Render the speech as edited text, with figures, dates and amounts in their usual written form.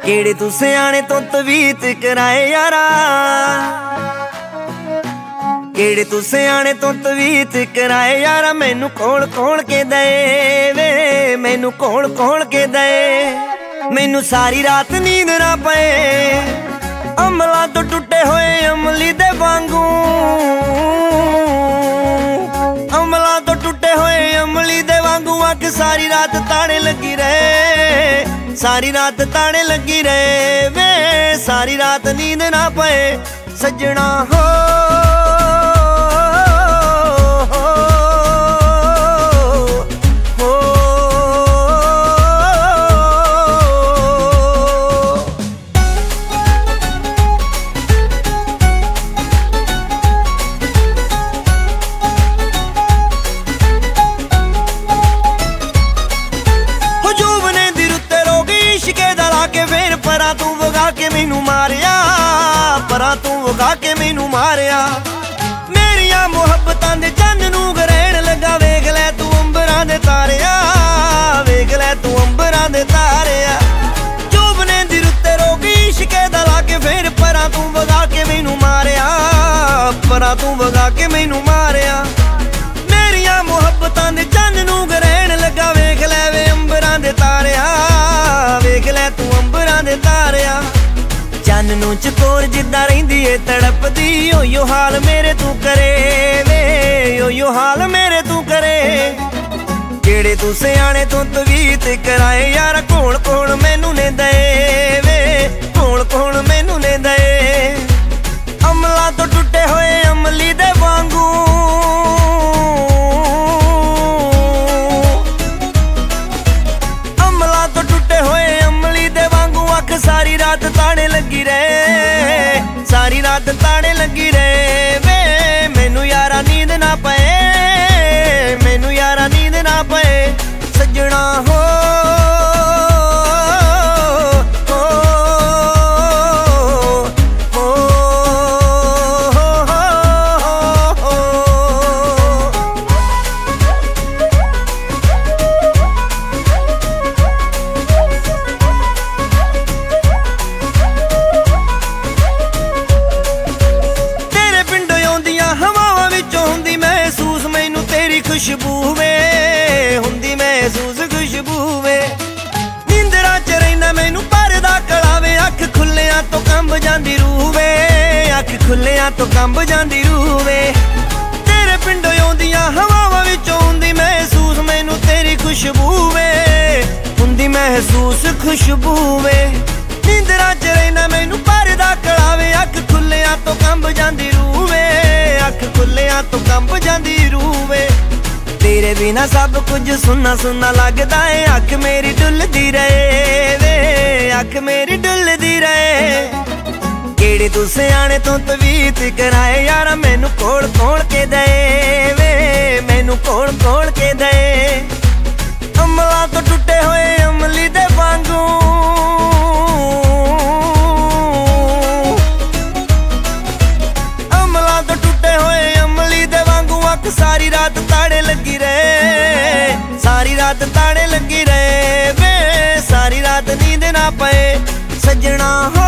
ਕਿਹੜੇ ਤੂੰ ਸਿਆਣੇ ਤੋਂ ਤਵੀਤ ਕਰਾਏ ਯਾਰਾ, ਕਿਹੜੇ ਤੂੰ ਸਿਆਣੇ ਤੋਂ ਤਵੀਤ ਕਰਾਏ ਯਾਰਾ। ਮੈਨੂੰ ਕੋਲ ਕੋਲ ਕੇ ਦਏ ਵੇ, ਮੈਨੂੰ ਕੋਲ ਕੋਲ ਕੇ ਦਏ। ਮੈਨੂੰ ਸਾਰੀ ਰਾਤ ਨੀਂਦ ਨਾ ਪਏ, ਅਮਲਾਂ ਤੋਂ ਟੁੱਟੇ ਹੋਏ ਅਮਲੀ ਦੇ ਵਾਂਗੂ, ਅਮਲਾਂ ਤੋਂ ਟੁੱਟੇ ਹੋਏ ਅਮਲੀ ਦੇ ਵਾਂਗੂ। ਅੱਖ ਸਾਰੀ ਰਾਤ ਤਾਣੇ ਲੱਗੀ ਰਹੇ, ਸਾਰੀ ਰਾਤ ਤਾਣੇ ਲੱਗੀ ਰਹੇ ਵੇ, ਸਾਰੀ ਰਾਤ ਨੀਂਦ ਨਾ ਪਏ ਸੱਜਣਾ ਹੋ। ਪਰਾਂ ਤੂੰ ਵਗਾ ਕੇ ਮੈਨੂੰ ਮਾਰਿਆ, ਪਰਾਂ ਤੂੰ ਵਗਾ ਕੇ ਮੈਨੂੰ ਮਾਰਿਆ। ਮੇਰੀਆਂ ਮੁਹੱਬਤਾਂ ਦੇ ਚੰਨ ਨੂੰ ਗਰਹਿਣ ਲੱਗਾ, ਵੇਖ ਲੈ ਤੂੰ ਅੰਬਰਾਂ ਦੇ ਤਾਰਿਆ, ਵੇਖ ਲੈ ਤੂੰ ਅੰਬਰਾਂ ਦੇ ਤਾਰਿਆ। ਚੁੱਭਨੇ ਦੀ ਰੁੱਤੇ ਰੋਗੀ ਇਸ਼ਕੇ ਦਾ ਲਾ ਕੇ ਫੇਰ ਪਰਾਂ ਤੂੰ ਵਗਾ ਕੇ ਮੈਨੂੰ ਮਾਰਿਆ, ਪਰਾਂ ਤੂੰ ਵਗਾ ਕੇ ਮੈਨੂੰ ਮਾਰਿਆ। ਮੇਰੀਆਂ ਮੁਹੱਬਤਾਂ ਦੇ ਚੰਨ ਨੂੰ ਗਰਹਿਣ ਲੱਗਾ, ਵੇਖ ਲੈ ਵੇ ਅੰਬਰਾਂ ਦੇ ਤਾਰਿਆ, ਵੇਖ ਲੈ ਤੂੰ ਅੰਬਰਾਂ ਦੇ ਤਾਰਿਆ। ਚੰਨ ਨੂੰ ਚਕੋਰ ਜਿੱਦਾਂ ਰਹਿੰਦੀ ਏ ਤੜਪਦੀ, ਓਯੋ ਹਾਲ ਮੇਰੇ ਤੂੰ ਕਰੇ ਵੇ, ਓਯੋ ਹਾਲ ਮੇਰੇ ਤੂੰ ਕਰੇ। ਕਿਹੜੇ ਤੂੰ ਸਿਆਣੇ ਤੋਂ ਤਵੀਤ ਕਰਾਏ ਯਾਰ, ਕੋਲ ਕੋਲ ਮੈਨੂੰ ਨੇ ਦਏ ਵੇ, ਕੋਲ ਕੋਲ ਮੈਨੂੰ ਨੇ ਦਏ। ਅਮਲਾਂ ਤੋਂ ਟੁੱਟੇ ਹੋਏ ਅਮਲੀ ਦੇ ਵਾਂਗੂ, ਅਮਲਾਂ ਤੋਂ ਟੁੱਟੇ ਹੋਏ ਅਮਲੀ ਦੇ ਵਾਂਗੂ। ਅੱਖ ਸਾਰੀ ਰਾਤ ਤਾਣੇ ਲੱਗੀ ਰਹੇ, ਸਾਰੀ ਰਾਤ ਤਾਣੇ ਲੱਗੀ ਰਹੇ ਵੇ, ਮੈਨੂੰ ਯਾਰਾ ਨੀਂਦ ਨਾ ਪਏ, ਮੈਨੂੰ ਯਾਰਾ ਨੀਂਦ ਨਾ ਪਏ ਸੱਜਣਾ ਹੋ। ਖੁਸ਼ਬੂ ਵੇ ਹੁੰਦੀ ਮਹਿਸੂਸ ਖੁਸ਼ਬੂ ਵੇ, ਨੀਂਦਰਾਂ ਚ ਰਹਿਣਾ ਮੈਨੂੰ ਪਰਦਾ ਕਲਾਵੇ। ਅੱਖ ਖੁੱਲਿਆਂ ਤੋਂ ਕੰਬ ਜਾਂਦੀ ਰੂਹ ਵੇ, ਅੱਖ ਖੁੱਲਿਆਂ ਤੋਂ ਕੰਬ ਜਾਂਦੀ ਰੂਹ ਵੇ। ਤੇਰੇ ਪਿੰਡੋਂ ਆਉਂਦੀਆਂ ਹਵਾਵਾਂ ਵਿੱਚੋਂ ਹੁੰਦੀ ਮਹਿਸੂਸ ਮੈਨੂੰ ਤੇਰੀ ਖੁਸ਼ਬੂ ਵੇ, ਹੁੰਦੀ ਮਹਿਸੂਸ ਖੁਸ਼ਬੂ ਵੇ। ਨੀਂਦਰਾਂ ਚ ਰਹਿਣਾ ਮੈਨੂੰ ਪਰਦਾ ਕਲਾਵੇ। ਅੱਖ ਖੁੱਲਿਆਂ ਤੋਂ ਕੰਬ ਜਾਂਦੀ ਰੂਹ ਵੇ, ਅੱਖ ਖੁੱਲਿਆਂ ਤੋਂ ਕੰਬ ਜਾਂਦੀ ਰੂਹ ਵੇ। ਤੇਰੇ ਬਿਨਾ ਸਭ ਕੁਝ ਸੁੰਨਾ ਸੁੰਨਾ ਲੱਗਦਾ ਏ, ਅੱਖ ਮੇਰੀ ਡੁੱਲਦੀ ਰਹੇ ਵੇ, ਅੱਖ ਮੇਰੀ ਡੁੱਲਦੀ ਰਹੇ। ਕਿਹੜੇ ਤੂੰ ਸਿਆਣੇ ਤੋਂ ਤਵੀਤ ਕਰਾਏ ਯਾਰਾ, ਮੈਨੂੰ ਕੋਲ ਕੋਲ ਕੇ ਦਏ ਵੇ, ਮੈਨੂੰ ਕੋਲ ਕੋਲ ਕੇ ਦਏ। ਅਮਲਾਂ ਤੋਂ ਟੁੱਟੇ ਹੋਏ ਅਮਲੀ ਦੇ ਵਾਂਗੂ, ਅਮਲਾਂ ਤੋਂ ਟੁੱਟੇ ਹੋਏ ਅਮਲੀ ਦੇ ਵਾਂਗੂ। ਅੱਖ ਸਾਰੀ ਰਾਤ ਤਾੜੇ ਲੱਗੀ ਰਹੇ, ਸਾਰੀ ਰਾਤ ਤਾੜੇ ਲੱਗੀ ਰਹੇ ਵੇ, ਸਾਰੀ ਰਾਤ ਨੀਂਦ ਨਾ ਪਏ ਸੱਜਣਾ।